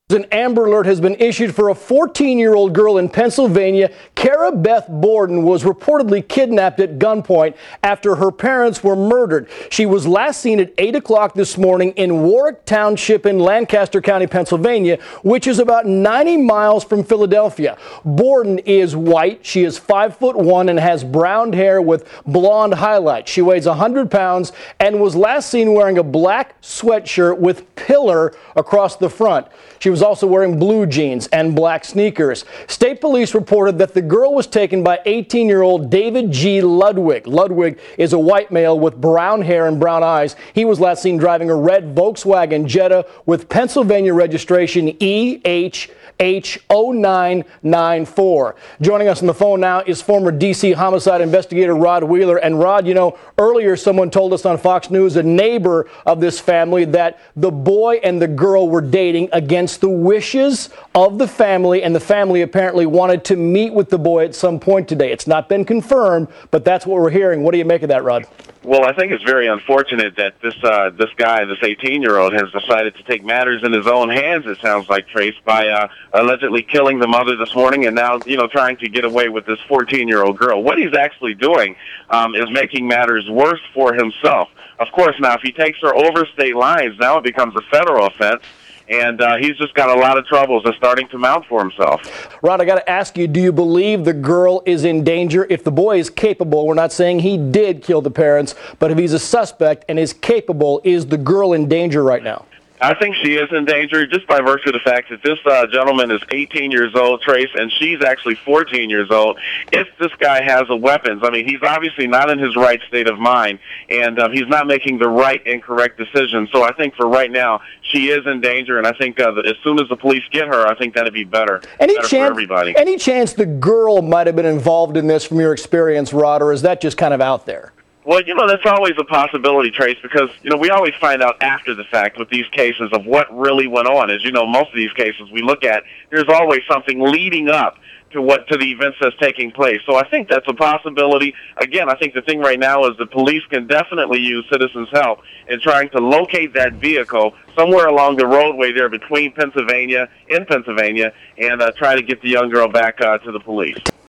An Amber Alert has been issued for a 14-year-old girl in Pennsylvania. Kara Beth Borden was reportedly kidnapped at gunpoint after her parents were murdered. She was last seen at 8 o'clock this morning in Warwick Township in Lancaster County, Pennsylvania, which is about 90 miles from Philadelphia. Borden is white. She is 5'1" and has brown hair with blonde highlights. She weighs 100 pounds and was last seen wearing a black sweatshirt with pillar across the front. She was also wearing blue jeans and black sneakers. State police reported that the girl was taken by 18-year-old David G. Ludwig. Ludwig is a white male with brown hair and brown eyes. He was last seen driving a red Volkswagen Jetta with Pennsylvania registration EHH0994. Joining us on the phone now is former D.C. homicide investigator Rod Wheeler. And Rod, you know, earlier someone told us on Fox News, a neighbor of this family, that the boy and the girl were dating against the wishes of the family, and the family apparently wanted to meet with the boy at some point today. It's not been confirmed, but that's what we're hearing. What do you make of that, Rod? Well, I think it's very unfortunate that this guy, this 18-year-old, has decided to take matters in his own hands, it sounds like, Trace, by allegedly killing the mother this morning and now, trying to get away with this 14-year-old girl. What he's actually doing is making matters worse for himself. Of course, now, if he takes her over state lines, now it becomes a federal offense. And he's just got a lot of troubles that's starting to mount for himself. Rod, I got to ask you, do you believe the girl is in danger? If the boy is capable, we're not saying he did kill the parents, but if he's a suspect and is capable, is the girl in danger right now? I think she is in danger just by virtue of the fact that this gentleman is 18 years old, Trace, and she's actually 14 years old. If this guy has a weapons, I mean, he's obviously not in his right state of mind, and he's not making the right and correct decision. So I think for right now, she is in danger, and I think that as soon as the police get her, I think that'd be better. Better for everybody. Any chance the girl might have been involved in this from your experience, Rod, or is that just kind of out there? Well, that's always a possibility, Trace, because, we always find out after the fact with these cases of what really went on. As you know, most of these cases we look at, there's always something leading up to the events that's taking place. So I think that's a possibility. Again, I think the thing right now is the police can definitely use citizens' help in trying to locate that vehicle somewhere along the roadway there between Pennsylvania and try to get the young girl back to the police.